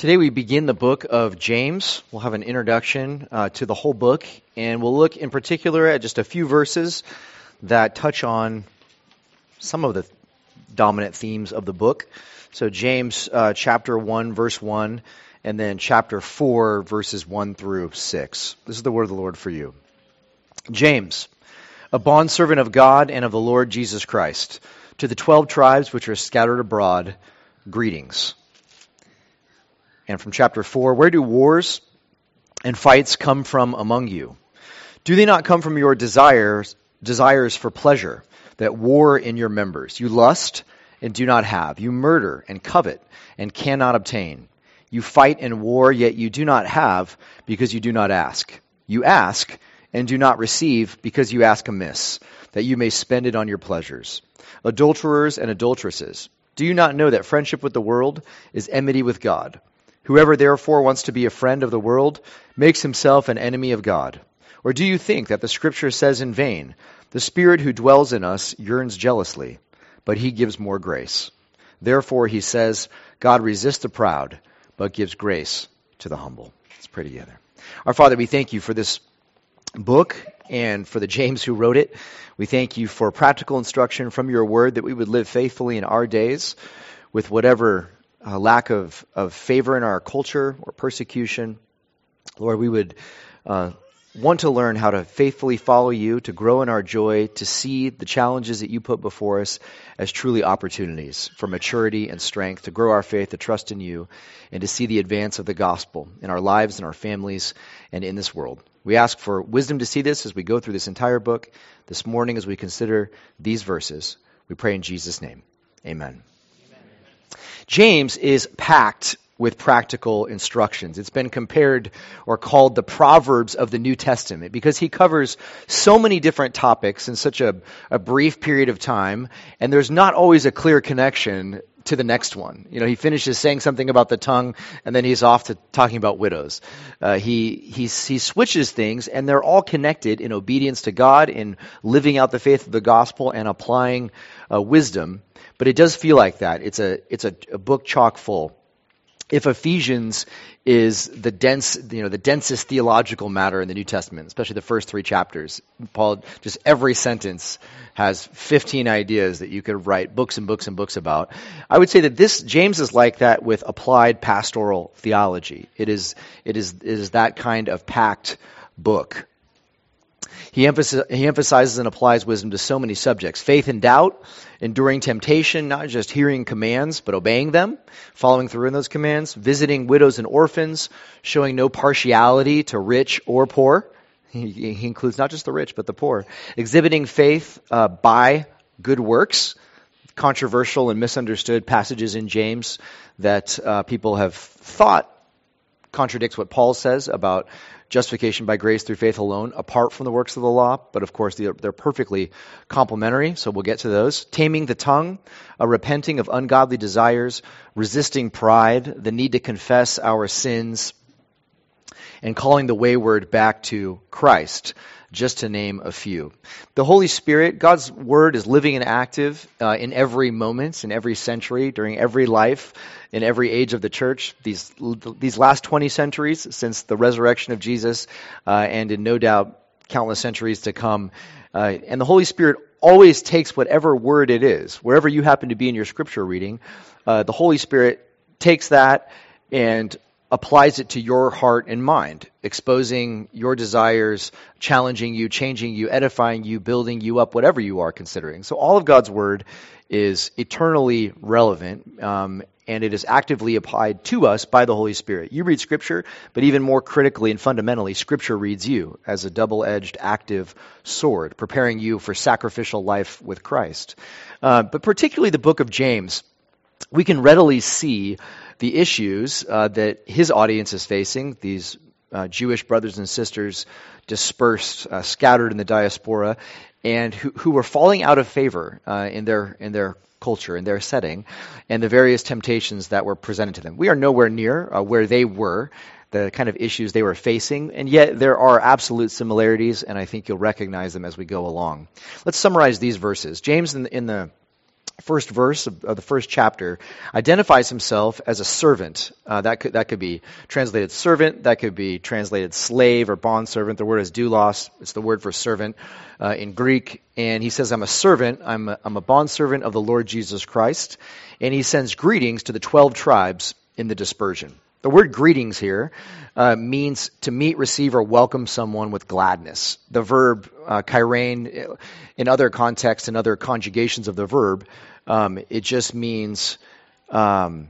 Today we begin the book of James. We'll have an introduction to the whole book, and we'll look in particular at just a few verses that touch on some of the dominant themes of the book. So James chapter 1, verse 1, and then chapter 4, verses 1 through 6. This is the word of the Lord for you. James, a bondservant of God and of the Lord Jesus Christ, to the 12 tribes which are scattered abroad, greetings. And from chapter 4, where do wars and fights come from among you? Do they not come from your desires for pleasure that war in your members? You lust and do not have. You murder and covet and cannot obtain. You fight and war, yet you do not have because you do not ask. You ask and do not receive because you ask amiss, that you may spend it on your pleasures. Adulterers and adulteresses, do you not know that friendship with the world is enmity with God? Whoever therefore wants to be a friend of the world makes himself an enemy of God. Or do you think that the Scripture says in vain, the Spirit who dwells in us yearns jealously, but he gives more grace? Therefore he says, God resists the proud, but gives grace to the humble. Let's pray together. Our Father, we thank you for this book and for the James who wrote it. We thank you for practical instruction from your word that we would live faithfully in our days with whatever lack of favor in our culture or persecution. Lord, we would want to learn how to faithfully follow you, to grow in our joy, to see the challenges that you put before us as truly opportunities for maturity and strength, to grow our faith, to trust in you, and to see the advance of the gospel in our lives, in our families, and in this world. We ask for wisdom to see this as we go through this entire book this morning as we consider these verses. We pray in Jesus' name. Amen. James is packed with practical instructions. It's been compared or called the Proverbs of the New Testament because he covers so many different topics in such a brief period of time, and there's not always a clear connection to the next one. You know, he finishes saying something about the tongue, and then he's off to talking about widows. He switches things, and they're all connected in obedience to God, in living out the faith of the gospel, and applying wisdom. But it does feel like that. It's a book chock full. If Ephesians is the densest theological matter in the New Testament, especially the first 3 chapters, Paul, just every sentence has 15 ideas that you could write books and books and books about. I would say that James is like that with applied pastoral theology. It is that kind of packed book. He emphasizes and applies wisdom to so many subjects. Faith and doubt, enduring temptation, not just hearing commands, but obeying them, following through in those commands, visiting widows and orphans, showing no partiality to rich or poor. He includes not just the rich, but the poor. Exhibiting faith by good works. Controversial and misunderstood passages in James that people have thought contradicts what Paul says about justification by grace through faith alone, apart from the works of the law. But of course, they're perfectly complementary, so we'll get to those. Taming the tongue, repenting of ungodly desires, resisting pride, the need to confess our sins, and calling the wayward back to Christ, just to name a few. The Holy Spirit, God's Word, is living and active in every moment, in every century, during every life, in every age of the church. These last 20 centuries since the resurrection of Jesus, and in no doubt countless centuries to come. And the Holy Spirit always takes whatever word it is, wherever you happen to be in your scripture reading, the Holy Spirit takes that and applies it to your heart and mind, exposing your desires, challenging you, changing you, edifying you, building you up, whatever you are considering. So all of God's Word is eternally relevant, and it is actively applied to us by the Holy Spirit. You read Scripture, but even more critically and fundamentally, Scripture reads you as a double-edged, active sword, preparing you for sacrificial life with Christ. But particularly the book of James, we can readily see the issues that his audience is facing, these Jewish brothers and sisters dispersed, scattered in the diaspora, and who were falling out of favor in their culture, in their setting, and the various temptations that were presented to them. We are nowhere near where they were, the kind of issues they were facing, and yet there are absolute similarities, and I think you'll recognize them as we go along. Let's summarize these verses. James in the first verse of the first chapter, identifies himself as a servant. That could be translated servant. That could be translated slave or bondservant. The word is doulos. It's the word for servant in Greek. And he says, I'm a servant. I'm a bondservant of the Lord Jesus Christ. And he sends greetings to the 12 tribes in the dispersion. The word greetings here means to meet, receive, or welcome someone with gladness. The verb kairein, in other contexts and other conjugations of the verb, it just means joy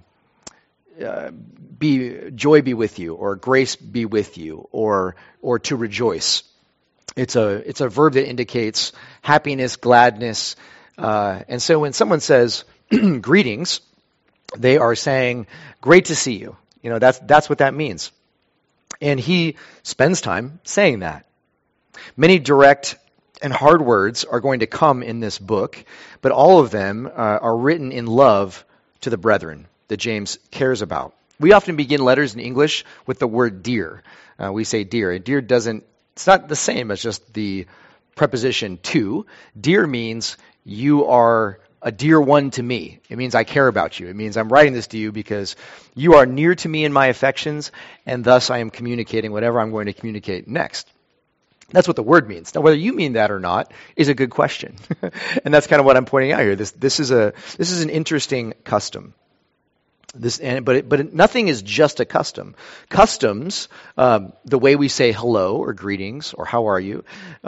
be with you, or grace be with you, or to rejoice. It's a verb that indicates happiness, gladness, and so when someone says greetings, they are saying, great to see you. You know, that's what that means. And he spends time saying that. Many direct and hard words are going to come in this book, but all of them are written in love to the brethren that James cares about. We often begin letters in English with the word dear. We say dear. Dear it's not the same as just the preposition to. Dear means you are a dear one to me. It means I care about you. It means I'm writing this to you because you are near to me in my affections, and thus I am communicating whatever I'm going to communicate next. That's what the word means. Now, whether you mean that or not is a good question. And that's kind of what I'm pointing out here. This is an interesting custom. But nothing is just a custom. Customs, the way we say hello or greetings or how are you,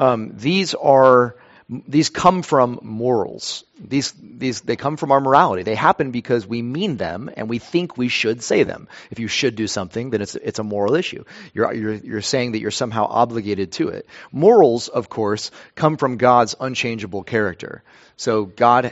these come from morals. They come from our morality. They happen because we mean them and we think we should say them. If you should do something, then it's a moral issue. You're saying that you're somehow obligated to it. Morals, of course, come from God's unchangeable character. So God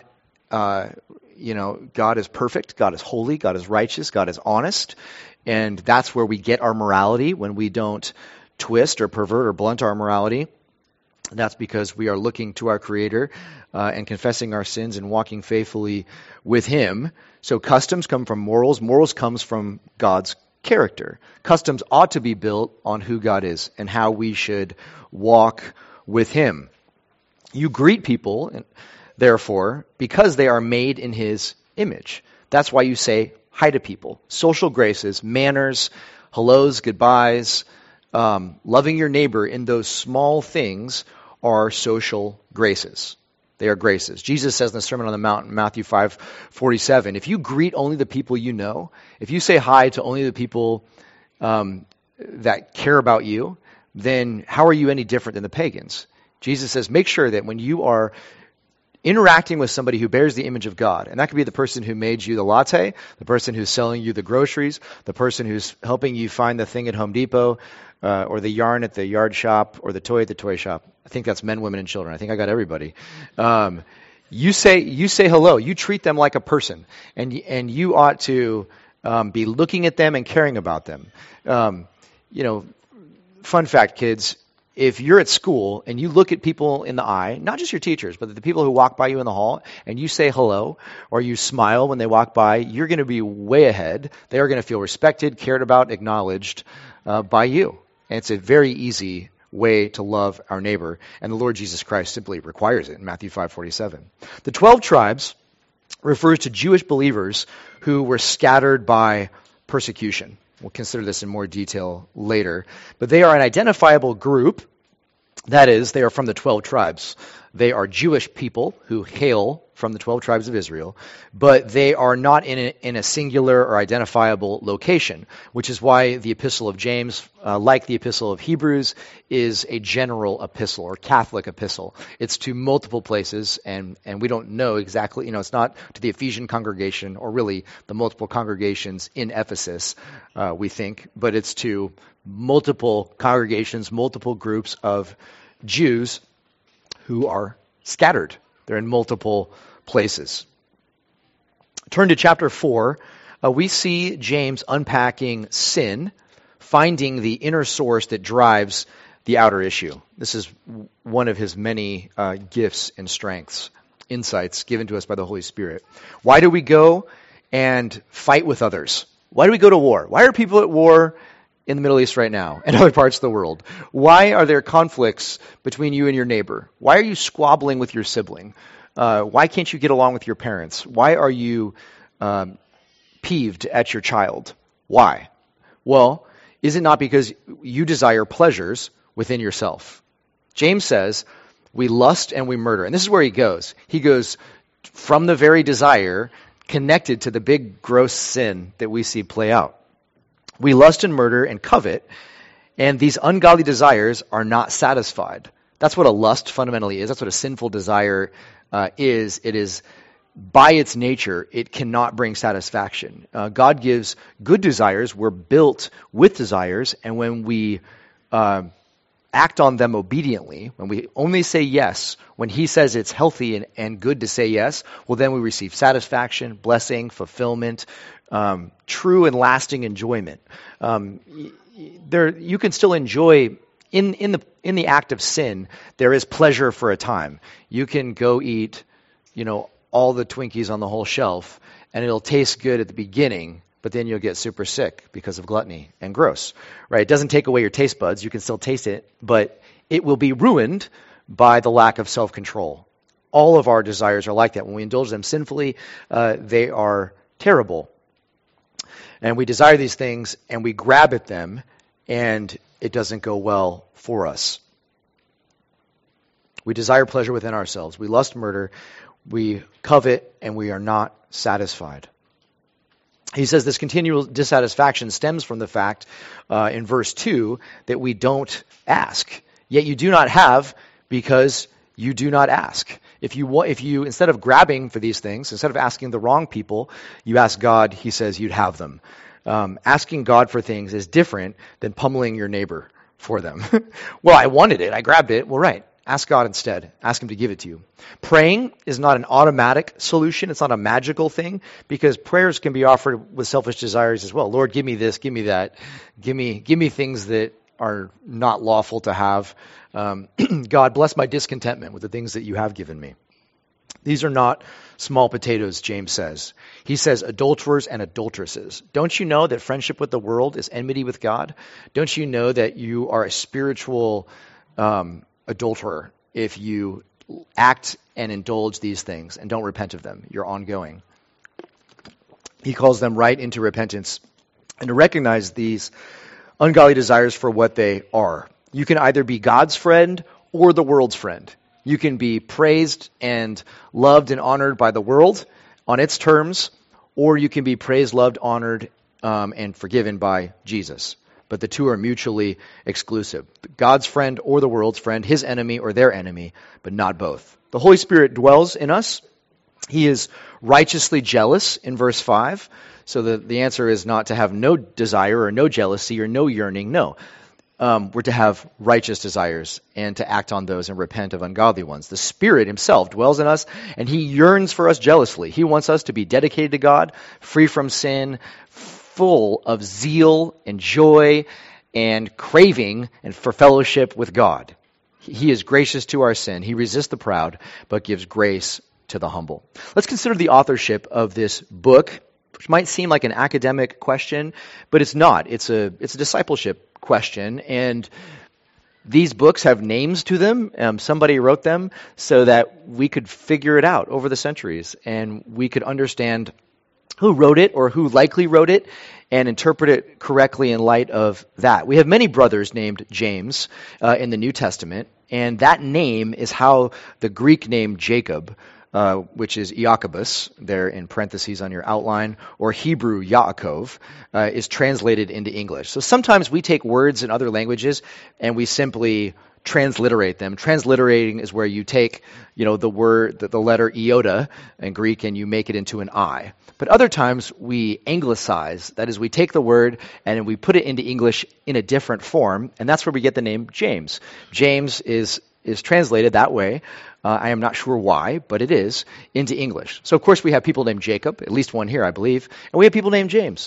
is perfect, God is holy, God is righteous, God is honest, and that's where we get our morality when we don't twist or pervert or blunt our morality. That's because we are looking to our Creator and confessing our sins and walking faithfully with Him. So customs come from morals. Morals comes from God's character. Customs ought to be built on who God is and how we should walk with Him. You greet people, therefore, because they are made in His image. That's why you say hi to people. Social graces, manners, hellos, goodbyes, loving your neighbor in those small things are social graces. They are graces. Jesus says in the Sermon on the Mount in Matthew 5:47, if you greet only the people you know, if you say hi to only the people that care about you, then how are you any different than the pagans? Jesus says, make sure that when you are interacting with somebody who bears the image of God, and that could be the person who made you the latte, the person who's selling you the groceries, the person who's helping you find the thing at Home Depot, or the yarn at the yard shop, or the toy at the toy shop. I think that's men, women, and children. I think I got everybody. You say hello. You treat them like a person, and you ought to be looking at them and caring about them. Fun fact, kids. If you're at school and you look at people in the eye, not just your teachers, but the people who walk by you in the hall, and you say hello or you smile when they walk by, you're going to be way ahead. They are going to feel respected, cared about, acknowledged by you. And it's a very easy way to love our neighbor, and the Lord Jesus Christ simply requires it in Matthew 5:47. The 12 tribes refers to Jewish believers who were scattered by persecution. We'll consider this in more detail later. But they are an identifiable group. That is, they are from the 12 tribes. They are Jewish people who hail from the 12 tribes of Israel, but they are not in a singular or identifiable location, which is why the Epistle of James, like the Epistle of Hebrews, is a general epistle or Catholic epistle. It's to multiple places, and we don't know exactly, it's not to the Ephesian congregation or really the multiple congregations in Ephesus, we think, but it's to multiple congregations, multiple groups of Jews who are scattered. They're in multiple places. Turn to chapter 4. We see James unpacking sin, finding the inner source that drives the outer issue. This is one of his many gifts and strengths, insights given to us by the Holy Spirit. Why do we go and fight with others? Why do we go to war? Why are people at war in the Middle East right now and other parts of the world? Why are there conflicts between you and your neighbor? Why are you squabbling with your sibling? Why can't you get along with your parents? Why are you peeved at your child? Why? Well, is it not because you desire pleasures within yourself? James says, we lust and we murder. And this is where he goes. He goes from the very desire connected to the big gross sin that we see play out. We lust and murder and covet, and these ungodly desires are not satisfied. That's what a lust fundamentally is. That's what a sinful desire is. It is, by its nature, it cannot bring satisfaction. God gives good desires. We're built with desires, and when we act on them obediently, when we only say yes, when he says it's healthy and good to say yes, well, then we receive satisfaction, blessing, fulfillment, true and lasting enjoyment. You can still enjoy in the act of sin. There is pleasure for a time. You can go eat, all the Twinkies on the whole shelf, and it'll taste good at the beginning, but then you'll get super sick because of gluttony and gross, right? It doesn't take away your taste buds. You can still taste it, but it will be ruined by the lack of self-control. All of our desires are like that. When we indulge them sinfully, they are terrible. And we desire these things, and we grab at them, and it doesn't go well for us. We desire pleasure within ourselves. We lust, murder, we covet, and we are not satisfied. He says this continual dissatisfaction stems from the fact, in verse 2, that we don't ask. Yet you do not have because you do not ask. If you instead of grabbing for these things, instead of asking the wrong people, you ask God, he says you'd have them. Asking God for things is different than pummeling your neighbor for them. Well, I wanted it. I grabbed it. Well, right. Ask God instead. Ask him to give it to you. Praying is not an automatic solution. It's not a magical thing, because prayers can be offered with selfish desires as well. Lord, give me this, give me that. Give me things that are not lawful to have. God, bless my discontentment with the things that you have given me. These are not small potatoes, James says. He says adulterers and adulteresses. Don't you know that friendship with the world is enmity with God? Don't you know that you are a spiritual adulterer if you act and indulge these things and don't repent of them? You're ongoing. He calls them right into repentance and to recognize these ungodly desires for what they are. You can either be God's friend or the world's friend. You can be praised and loved and honored by the world on its terms, or you can be praised, loved, honored, and forgiven by Jesus. But the two are mutually exclusive. God's friend or the world's friend, his enemy or their enemy, but not both. The Holy Spirit dwells in us. He is righteously jealous in verse 5. So the answer is not to have no desire or no jealousy or no yearning. No. We're to have righteous desires and to act on those and repent of ungodly ones. The Spirit himself dwells in us, and he yearns for us jealously. He wants us to be dedicated to God, free from sin, full of zeal and joy and craving and for fellowship with God. He is gracious to our sin. He resists the proud, but gives grace to the humble. Let's consider the authorship of this book, which might seem like an academic question, but it's not. It's a discipleship question, and these books have names to them. Somebody wrote them so that we could figure it out over the centuries, and we could understand who wrote it or who likely wrote it and interpret it correctly in light of that. We have many brothers named James in the New Testament, and that name is how the Greek name Jacob, which is Iacobus, there in parentheses on your outline, or Hebrew Yaakov, is translated into English. So sometimes we take words in other languages and we simply transliterate them. Transliterating is where you take, the word, the letter iota in Greek, and you make it into an I. But other times we anglicize, that is, we take the word and we put it into English in a different form, and that's where we get the name James. James is translated that way. I am not sure why, but it is, into English. So, of course, we have people named Jacob, at least one here, I believe, and we have people named James.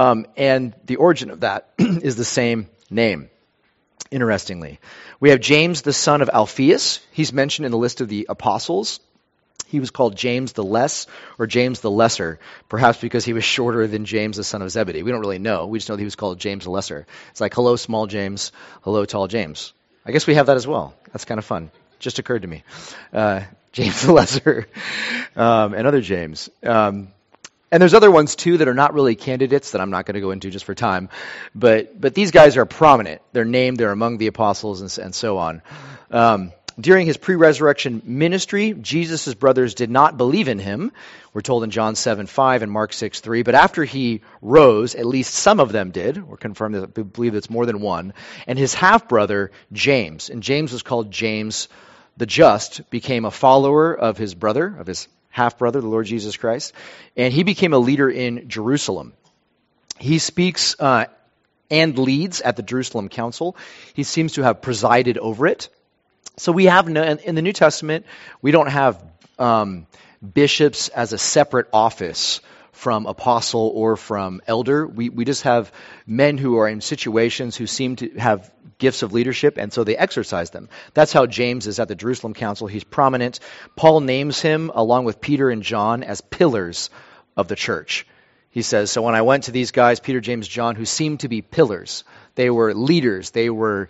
And the origin of that is the same name, interestingly. We have James, the son of Alphaeus. He's mentioned in the list of the apostles. He was called James the Less or James the Lesser, perhaps because he was shorter than James the son of Zebedee. We don't really know. We just know that he was called James the Lesser. It's like, hello, small James, hello, tall James. I guess we have that as well. That's kind of fun. just occurred to me. James the Lesser, and other James. And there's other ones too that are not really candidates that I'm not going to go into just for time. But these guys are prominent. They're named, they're among the apostles and so on. During his pre-resurrection ministry, Jesus' brothers did not believe in him. We're told in John 7:5 and Mark 6:3. But after he rose, at least some of them did. We're confirmed that we believe it's more than one. And his half-brother, James, and James was called James the Just, became a follower of his brother, of his half-brother, the Lord Jesus Christ. And he became a leader in Jerusalem. He speaks and leads at the Jerusalem Council. He seems to have presided over it. So we have, in the New Testament, we don't have bishops as a separate office from apostle or from elder. We just have men who are in situations who seem to have gifts of leadership, and so they exercise them. That's how James is at the Jerusalem Council. He's prominent. Paul names him, along with Peter and John, as pillars of the church. He says, so when I went to these guys, Peter, James, John, who seemed to be pillars, they were leaders, they were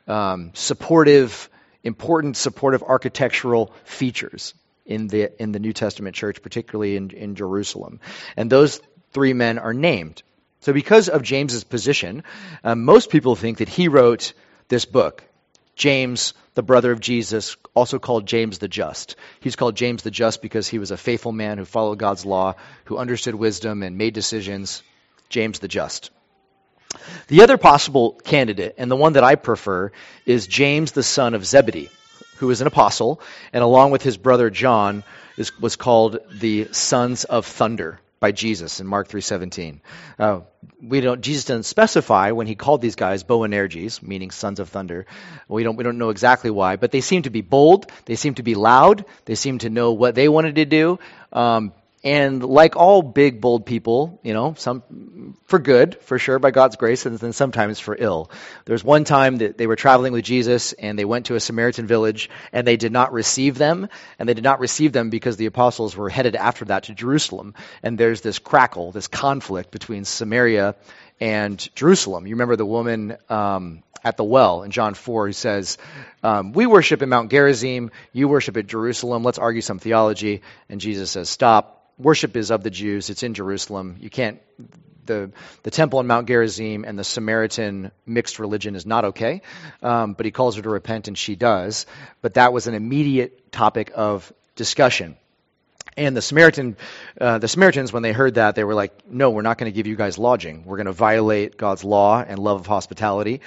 important supportive architectural features in the New Testament church, particularly in Jerusalem. And those three men are named. So because of James's position, most people think that he wrote this book. James, the brother of Jesus, also called James the Just. He's called James the Just because he was a faithful man who followed God's law, who understood wisdom and made decisions. James the Just. The other possible candidate, and the one that I prefer, is James the son of Zebedee, who is an apostle, and along with his brother John, was called the sons of thunder by Jesus in Mark 3:17. Jesus doesn't specify when he called these guys Boanerges, meaning sons of thunder. We don't know exactly why, but they seem to be bold, they seem to be loud, they seem to know what they wanted to do. And like all big, bold people, some for good, for sure, by God's grace, and then sometimes for ill. There's one time that they were traveling with Jesus, and they went to a Samaritan village, and they did not receive them. And they did not receive them because the apostles were headed after that to Jerusalem. And there's this crackle, this conflict between Samaria and Jerusalem. You remember the woman at the well in John 4 who says, we worship in Mount Gerizim, you worship at Jerusalem, let's argue some theology. And Jesus says, stop. Worship is of the Jews. It's in Jerusalem. You can't. The temple in Mount Gerizim and the Samaritan mixed religion is not okay. But he calls her to repent, and she does. But that was an immediate topic of discussion. And the Samaritans, when they heard that, they were like, "No, we're not going to give you guys lodging. We're going to violate God's law and love of hospitality."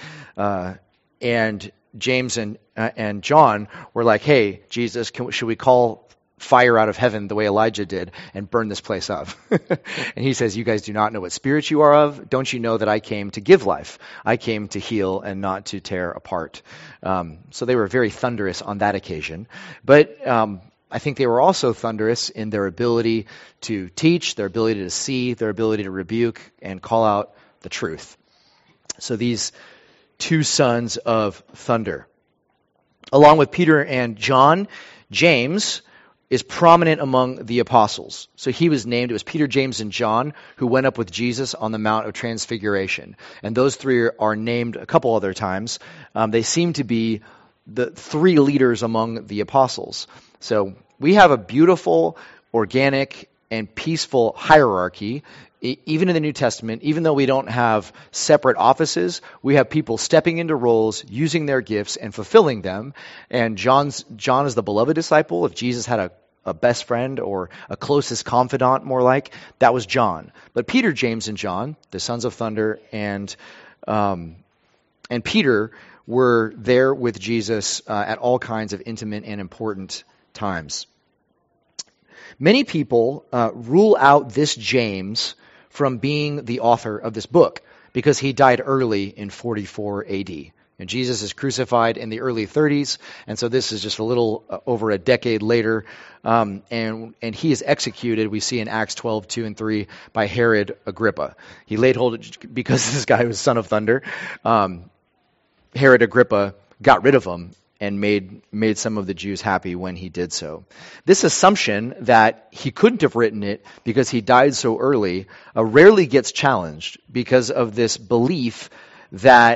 And James and John were like, "Hey, Jesus, should we call fire out of heaven the way Elijah did and burn this place up?" And he says, you guys do not know what spirit you are of. Don't you know that I came to give life? I came to heal and not to tear apart. So they were very thunderous on that occasion. But I think they were also thunderous in their ability to teach, their ability to see, their ability to rebuke and call out the truth. So these two sons of thunder. Along with Peter and John, James is prominent among the apostles. So he was named, it was Peter, James, and John who went up with Jesus on the Mount of Transfiguration. And those three are named a couple other times. They seem to be the three leaders among the apostles. So we have a beautiful, organic, and peaceful hierarchy. Even in the New Testament, even though we don't have separate offices, we have people stepping into roles, using their gifts, and fulfilling them. And John is the beloved disciple. If Jesus had a best friend or a closest confidant, more like, that was John. But Peter, James, and John, the sons of thunder, and Peter were there with Jesus at all kinds of intimate and important times. Many people rule out this James from being the author of this book because he died early in 44 AD. And Jesus is crucified in the early 30s, and so this is just a little over a decade later. And he is executed, we see in Acts 12, 2 and 3, by Herod Agrippa. He laid hold, because this guy was son of thunder, Herod Agrippa got rid of him and made some of the Jews happy when he did so. This assumption that he couldn't have written it because he died so early rarely gets challenged because of this belief that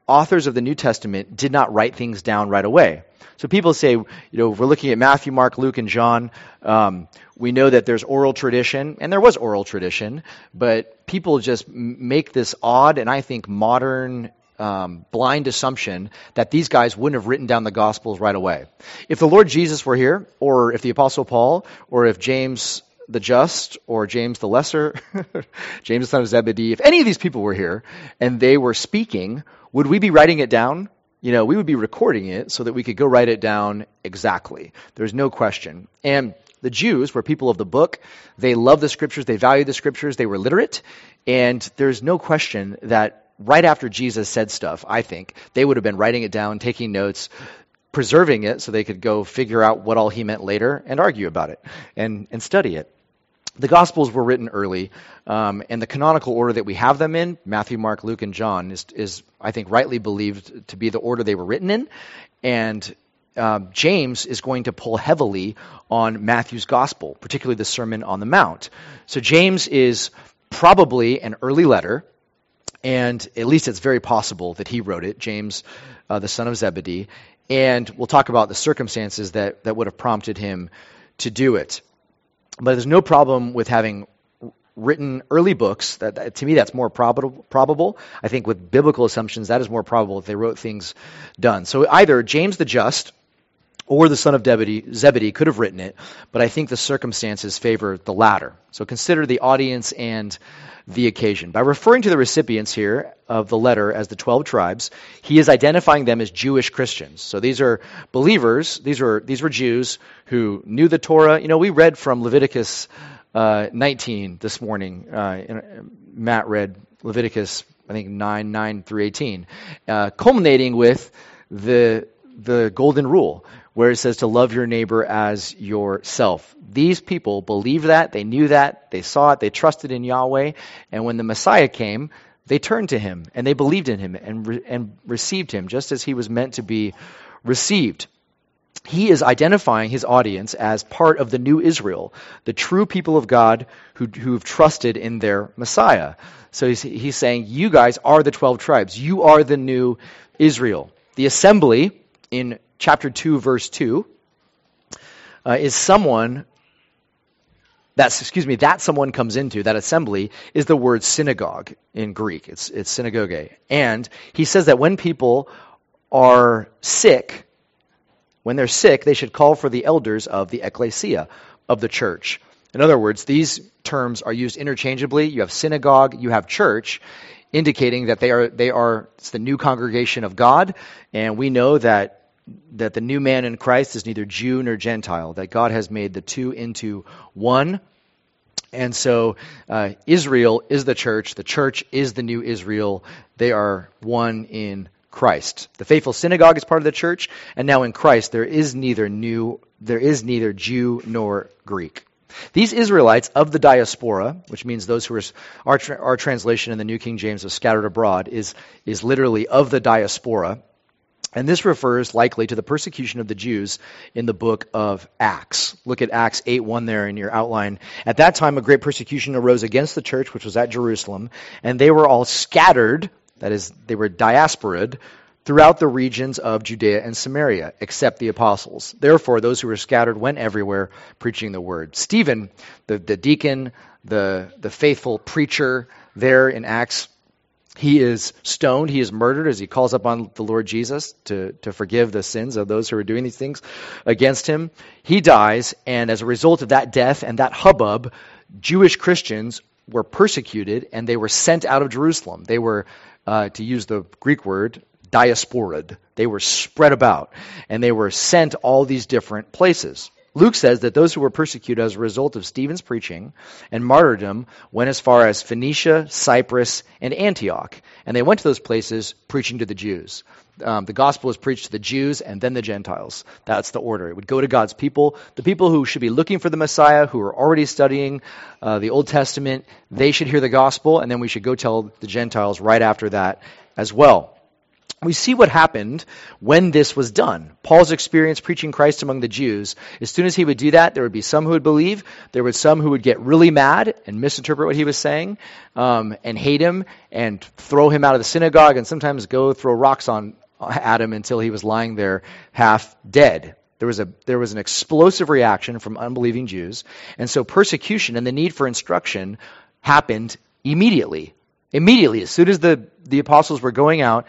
authors of the New Testament did not write things down right away. So people say, if we're looking at Matthew, Mark, Luke, and John, we know that there's oral tradition, and there was oral tradition, but people just make this odd and I think modern blind assumption that these guys wouldn't have written down the Gospels right away. If the Lord Jesus were here, or if the Apostle Paul, or if James the Just, or James the Lesser, James the son of Zebedee, if any of these people were here and they were speaking, would we be writing it down? We would be recording it so that we could go write it down exactly. There's no question. And the Jews were people of the book. They loved the Scriptures. They valued the Scriptures. They were literate. And there's no question that right after Jesus said stuff, I think, they would have been writing it down, taking notes, preserving it so they could go figure out what all he meant later and argue about it and study it. The Gospels were written early, and the canonical order that we have them in, Matthew, Mark, Luke, and John, is I think, rightly believed to be the order they were written in. And James is going to pull heavily on Matthew's Gospel, particularly the Sermon on the Mount. So James is probably an early letter, and at least it's very possible that he wrote it, James, the son of Zebedee. And we'll talk about the circumstances that would have prompted him to do it. But there's no problem with having written early books. That to me, that's more probable. I think with biblical assumptions, that is more probable if they wrote things done. So either James the Just or the son of Zebedee could have written it, but I think the circumstances favor the latter. So consider the audience and the occasion. By referring to the recipients here of the letter as the 12 tribes, he is identifying them as Jewish Christians. So these are believers, these were Jews who knew the Torah. We read from Leviticus 19 this morning. Matt read Leviticus, I think, 9 through 18, culminating with the golden rule, where it says to love your neighbor as yourself. These people believed that, they knew that, they saw it, they trusted in Yahweh, and when the Messiah came, they turned to him, and they believed in him, and received him, just as he was meant to be received. He is identifying his audience as part of the new Israel, the true people of God who've trusted in their Messiah. So he's saying, you guys are the 12 tribes. You are the new Israel. The assembly in chapter 2, verse 2, is someone that someone comes into, that assembly, is the word synagogue in Greek. It's synagoge. And he says that when people are sick, when they're sick, they should call for the elders of the ecclesia, of the church. In other words, these terms are used interchangeably. You have synagogue, you have church, indicating that it's the new congregation of God, and we know that the new man in Christ is neither Jew nor Gentile, that God has made the two into one. And so Israel is the church is the new Israel. They are one in Christ. The faithful synagogue is part of the church, and now in Christ there is neither Jew nor Greek. These Israelites of the diaspora, which means those who are our translation in the New King James of scattered abroad, is literally of the diaspora. And this refers likely to the persecution of the Jews in the book of Acts. Look at Acts 8:1 there in your outline. At that time, a great persecution arose against the church, which was at Jerusalem, and they were all scattered, that is, they were diasporaed, throughout the regions of Judea and Samaria, except the apostles. Therefore, those who were scattered went everywhere preaching the word. Stephen, the deacon, the faithful preacher there in Acts, he is stoned, he is murdered as he calls upon the Lord Jesus to forgive the sins of those who are doing these things against him. He dies, and as a result of that death and that hubbub, Jewish Christians were persecuted and they were sent out of Jerusalem. They were, to use the Greek word, diasporaed. They were spread about, and they were sent all these different places. Luke says that those who were persecuted as a result of Stephen's preaching and martyrdom went as far as Phoenicia, Cyprus, and Antioch. And they went to those places preaching to the Jews. The gospel was preached to the Jews and then the Gentiles. That's the order. It would go to God's people. The people who should be looking for the Messiah, who are already studying the Old Testament, they should hear the gospel, and then we should go tell the Gentiles right after that as well. We see what happened when this was done. Paul's experience preaching Christ among the Jews, as soon as he would do that, there would be some who would believe, there were some who would get really mad and misinterpret what he was saying, and hate him and throw him out of the synagogue and sometimes go throw rocks at him until he was lying there half dead. There was an explosive reaction from unbelieving Jews, and so persecution and the need for instruction happened immediately. Immediately, as soon as the apostles were going out,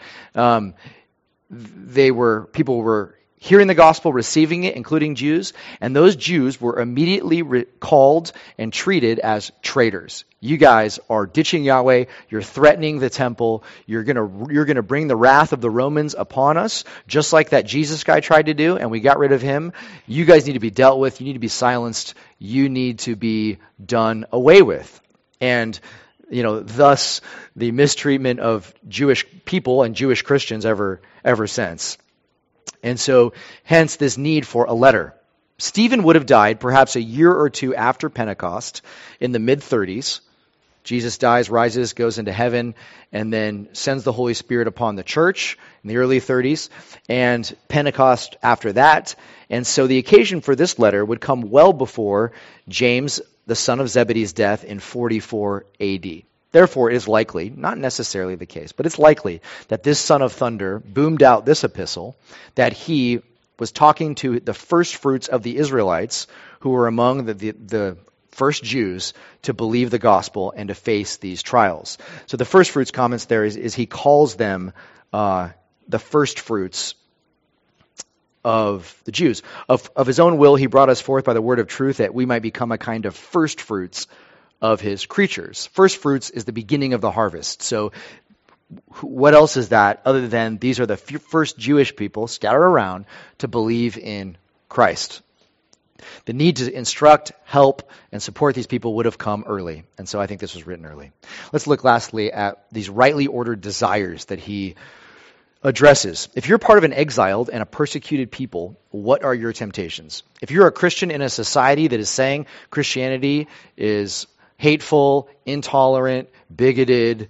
people were hearing the gospel, receiving it, including Jews, and those Jews were immediately called and treated as traitors. You guys are ditching Yahweh. You're threatening the temple. You're gonna bring the wrath of the Romans upon us, just like that Jesus guy tried to do, and we got rid of him. You guys need to be dealt with. You need to be silenced. You need to be done away with. And thus the mistreatment of Jewish people and Jewish Christians ever since. And so, hence this need for a letter. Stephen would have died perhaps a year or two after Pentecost in the mid-30s. Jesus dies, rises, goes into heaven, and then sends the Holy Spirit upon the church in the early 30s, and Pentecost after that. And so the occasion for this letter would come well before James, the son of Zebedee's death in 44 AD. Therefore, it is likely, not necessarily the case, but it's likely that this son of thunder boomed out this epistle, that he was talking to the first fruits of the Israelites who were among the first Jews to believe the gospel and to face these trials. So the first fruits comments there is he calls them the first fruits of the Jews. Of his own will, he brought us forth by the word of truth that we might become a kind of first fruits of his creatures. First fruits is the beginning of the harvest. So what else is that other than these are the first Jewish people scattered around to believe in Christ? The need to instruct, help, and support these people would have come early. And so I think this was written early. Let's look lastly at these rightly ordered desires that he addresses. If you're part of an exiled and a persecuted people, what are your temptations? If you're a Christian in a society that is saying Christianity is hateful, intolerant, bigoted,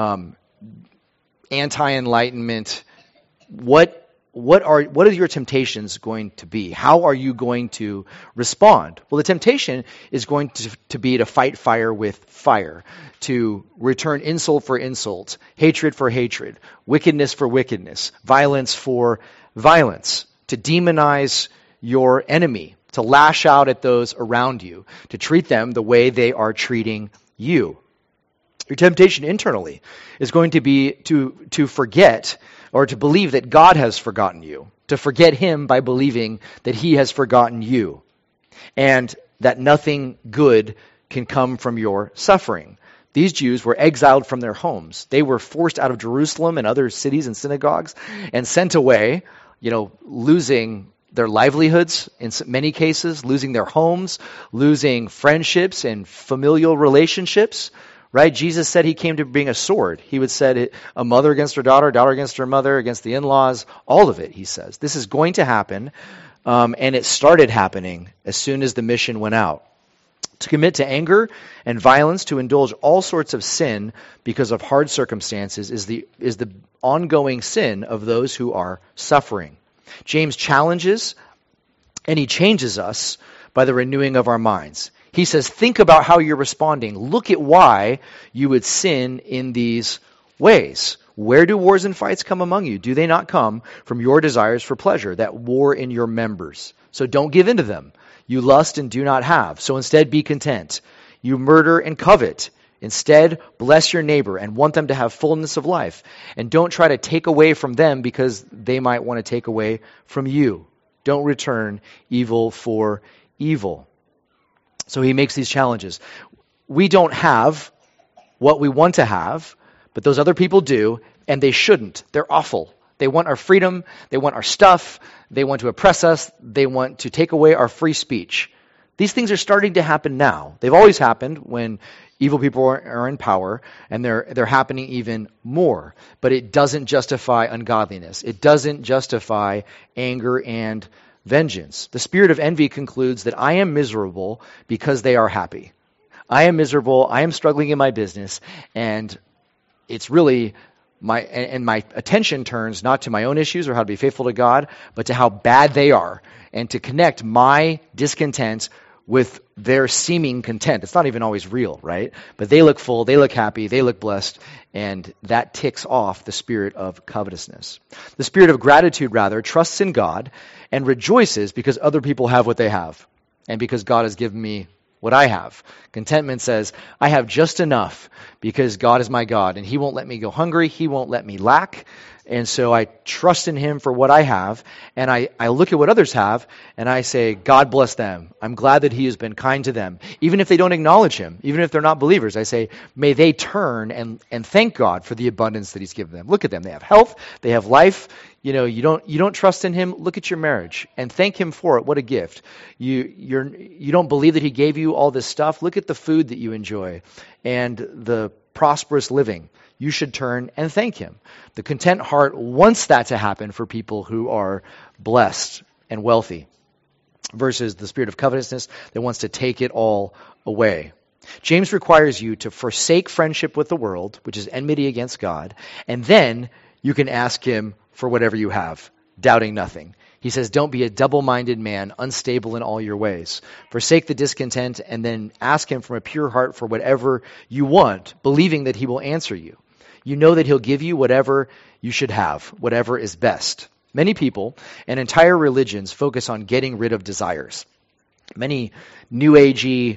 anti-enlightenment, what are your temptations going to be? How are you going to respond? Well, the temptation is going to be to fight fire with fire, to return insult for insult, hatred for hatred, wickedness for wickedness, violence for violence, to demonize your enemy, to lash out at those around you, to treat them the way they are treating you. Your temptation internally is going to be to forget or to believe that God has forgotten you, to forget him by believing that he has forgotten you, and that nothing good can come from your suffering. These Jews were exiled from their homes. They were forced out of Jerusalem and other cities and synagogues and sent away, losing their livelihoods in many cases, losing their homes, losing friendships and familial relationships. Right? Jesus said he came to bring a sword. He would say a mother against her daughter, daughter against her mother, against the in-laws, all of it, he says. This is going to happen, and it started happening as soon as the mission went out. To commit to anger and violence, to indulge all sorts of sin because of hard circumstances is the ongoing sin of those who are suffering. James challenges and he changes us by the renewing of our minds. He says, think about how you're responding. Look at why you would sin in these ways. Where do wars and fights come among you? Do they not come from your desires for pleasure that war in your members? So don't give in to them. You lust and do not have. So instead be content. You murder and covet. Instead, bless your neighbor and want them to have fullness of life. And don't try to take away from them because they might want to take away from you. Don't return evil for evil. So he makes these challenges. We don't have what we want to have, but those other people do, and they shouldn't. They're awful. They want our freedom. They want our stuff. They want to oppress us. They want to take away our free speech. These things are starting to happen now. They've always happened when evil people are in power, and they're happening even more. But it doesn't justify ungodliness. It doesn't justify anger and vengeance. The spirit of envy concludes that I am miserable because they are happy. I am miserable. I am struggling in my business, and it's really my attention turns not to my own issues or how to be faithful to God, but to how bad they are, and to connect my discontent with their seeming content. It's not even always real, right? But they look full, they look happy, they look blessed, and that ticks off the spirit of covetousness. The spirit of gratitude, rather, trusts in God and rejoices because other people have what they have, and because God has given me what I have. Contentment says, I have just enough because God is my God, and He won't let me go hungry, He won't let me lack. And so I trust in Him for what I have, and I look at what others have, and I say, God bless them. I'm glad that He has been kind to them. Even if they don't acknowledge Him, even if they're not believers, I say, may they turn and thank God for the abundance that He's given them. Look at them. They have health. They have life. You know, you don't trust in Him. Look at your marriage and thank Him for it. What a gift. You don't believe that He gave you all this stuff. Look at the food that you enjoy and the prosperous living. You should turn and thank Him. The content heart wants that to happen for people who are blessed and wealthy, versus the spirit of covetousness that wants to take it all away. James requires you to forsake friendship with the world, which is enmity against God, and then you can ask Him for whatever you have, doubting nothing. He says, don't be a double-minded man, unstable in all your ways. Forsake the discontent and then ask Him from a pure heart for whatever you want, believing that He will answer you. You know that He'll give you whatever you should have, whatever is best. Many people and entire religions focus on getting rid of desires. Many New Agey,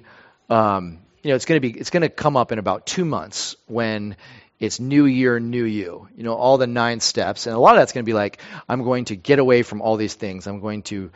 it's going to come up in about 2 months when it's New Year, New You. You know, all the 9 steps, and a lot of that's going to be like, I'm going to get away from all these things. I'm going to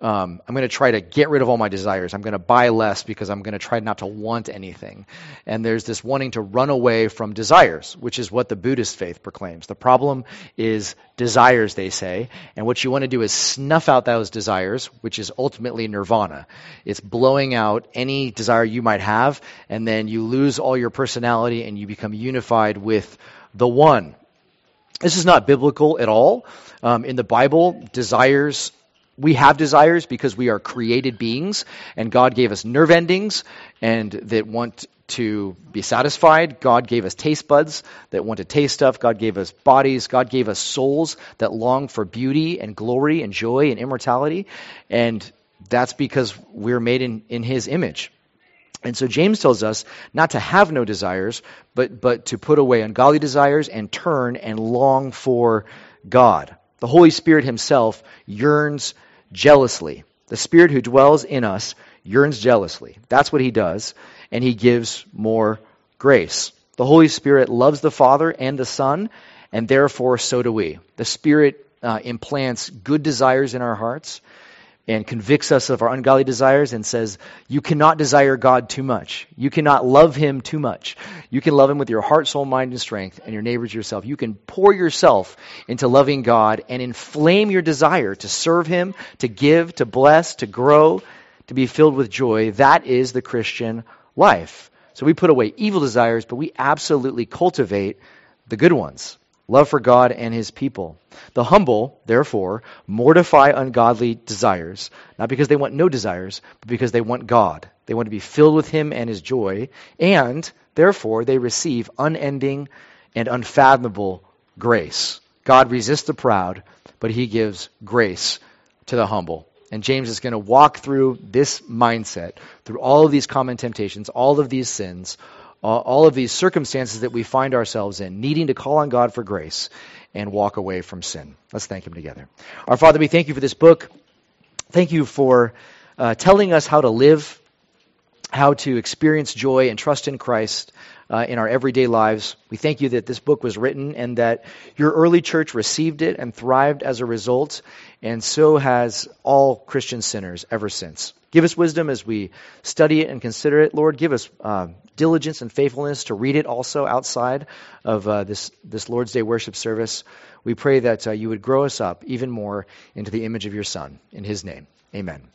try to get rid of all my desires. I'm going to buy less because I'm going to try not to want anything. And there's this wanting to run away from desires, which is what the Buddhist faith proclaims. The problem is desires, they say. And what you want to do is snuff out those desires, which is ultimately nirvana. It's blowing out any desire you might have, and then you lose all your personality and you become unified with the one. This is not biblical at all. In the Bible, we have desires because we are created beings, and God gave us nerve endings and that want to be satisfied. God gave us taste buds that want to taste stuff. God gave us bodies. God gave us souls that long for beauty and glory and joy and immortality. And that's because we're made in His image. And so James tells us not to have no desires, but to put away ungodly desires and turn and long for God. The Holy Spirit Himself yearns jealously. The Spirit who dwells in us yearns jealously. That's what He does, and He gives more grace. The Holy Spirit loves the Father and the Son, and therefore so do we. The Spirit implants good desires in our hearts and convicts us of our ungodly desires and says, you cannot desire God too much. You cannot love Him too much. You can love Him with your heart, soul, mind, and strength, and your neighbors yourself. You can pour yourself into loving God and inflame your desire to serve Him, to give, to bless, to grow, to be filled with joy. That is the Christian life. So we put away evil desires, but we absolutely cultivate the good ones. Love for God and His people. The humble, therefore, mortify ungodly desires, not because they want no desires, but because they want God. They want to be filled with Him and His joy, and therefore they receive unending and unfathomable grace. God resists the proud, but He gives grace to the humble. And James is going to walk through this mindset, through all of these common temptations, all of these sins, all of these circumstances that we find ourselves in, needing to call on God for grace and walk away from sin. Let's thank Him together. Our Father, we thank You for this book. Thank You for telling us how to live, how to experience joy and trust in Christ in our everyday lives. We thank You that this book was written and that Your early church received it and thrived as a result, and so has all Christian sinners ever since. Give us wisdom as we study it and consider it. Lord, give us diligence and faithfulness to read it also outside of this Lord's Day worship service. We pray that You would grow us up even more into the image of Your Son. In His name, amen.